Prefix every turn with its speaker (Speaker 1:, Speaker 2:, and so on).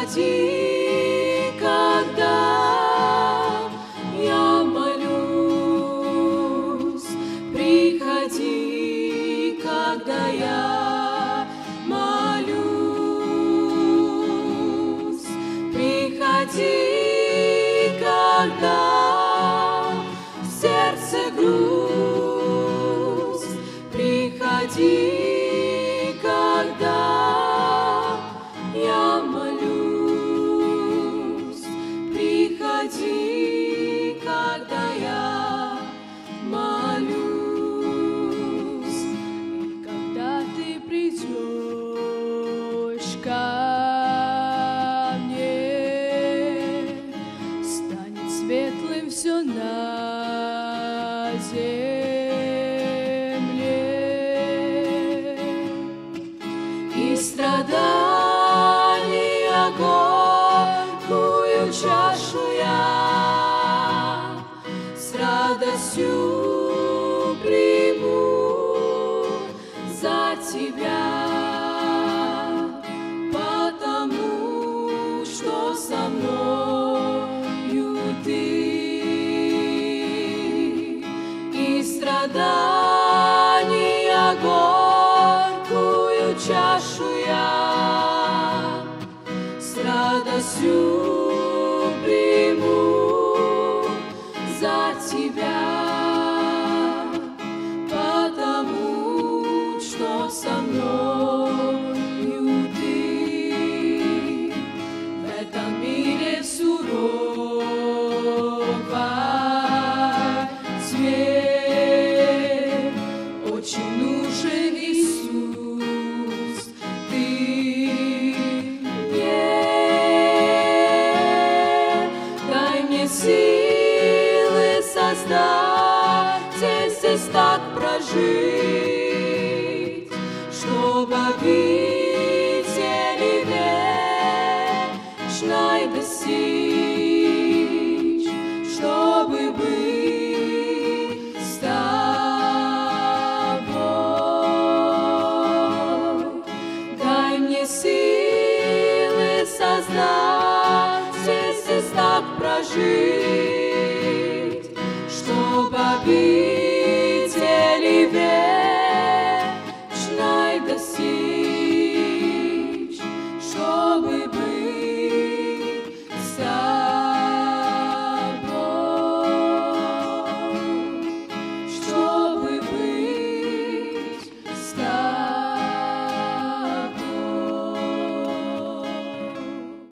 Speaker 1: Приходи, когда я молюсь, приходи, когда я молюсь, приходи, когда в сердце грусть, приходи, когда я молюсь, приходи, когда я молюсь. И когда ты придешь ко мне, станет светлым все на земле, и страдания горькую чашу я с радостью приму за тебя, потому что со мною ты, и страдания горькую чашу я с радостью приму за тебя, потому что со мною ты. В этом мире суровой тьме очень нужен Иисус, ты мне. Дай мне силы создать здесь так прожить, чтобы обители вечной достичь, чтобы быть с тобой. Дай мне силы создать здесь так прожить, чтобы обители вечной достичь, чтобы быть